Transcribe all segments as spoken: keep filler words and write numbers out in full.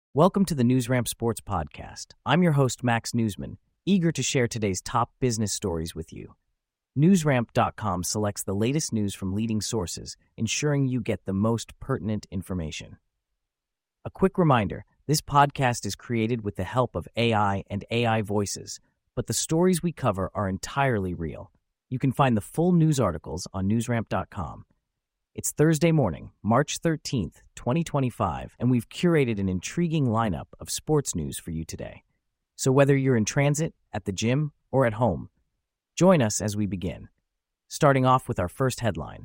Welcome to the NewsRamp Sports Podcast. I'm your host, Max Newsman, eager to share today's top business stories with you. NewsRamp dot com selects the latest news from leading sources, ensuring you get the most pertinent information. A quick reminder, this podcast is created with the help of A I and A I voices, but the stories we cover are entirely real. You can find the full news articles on NewsRamp dot com. It's Thursday morning, March thirteenth, twenty twenty-five, and we've curated an intriguing lineup of sports news for you today. So whether you're in transit, at the gym, or at home, join us as we begin. Starting off with our first headline.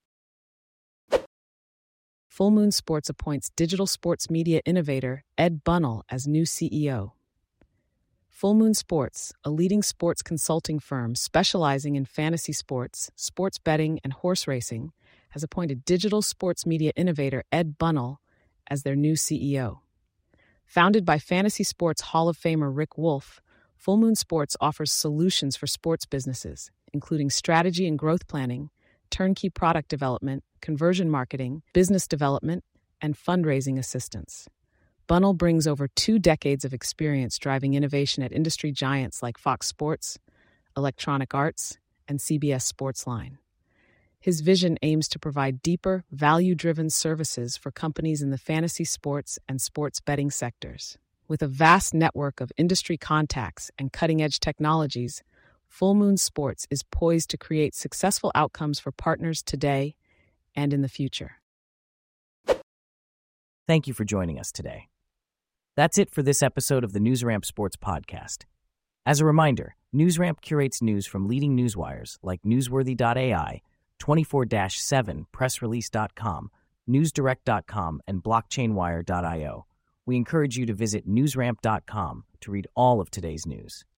Full Moon Sports appoints digital sports media innovator Ed Bunnell as new C E O. Full Moon Sports, a leading sports consulting firm specializing in fantasy sports, sports betting, and horse racing, has appointed digital sports media innovator Ed Bunnell as their new C E O. Founded by Fantasy Sports Hall of Famer Rick Wolf, Full Moon Sports offers solutions for sports businesses, including strategy and growth planning, turnkey product development, conversion marketing, business development, and fundraising assistance. Bunnell brings over two decades of experience driving innovation at industry giants like Fox Sports, Electronic Arts, and C B S Sportsline. His vision aims to provide deeper, value-driven services for companies in the fantasy sports and sports betting sectors. With a vast network of industry contacts and cutting-edge technologies, Full Moon Sports is poised to create successful outcomes for partners today and in the future. Thank you for joining us today. That's it for this episode of the NewsRamp Sports Podcast. As a reminder, NewsRamp curates news from leading newswires like Newsworthy dot A I, twenty-four seven press release dot com, newsdirect dot com, and blockchain wire dot io. We encourage you to visit newsramp dot com to read all of today's news.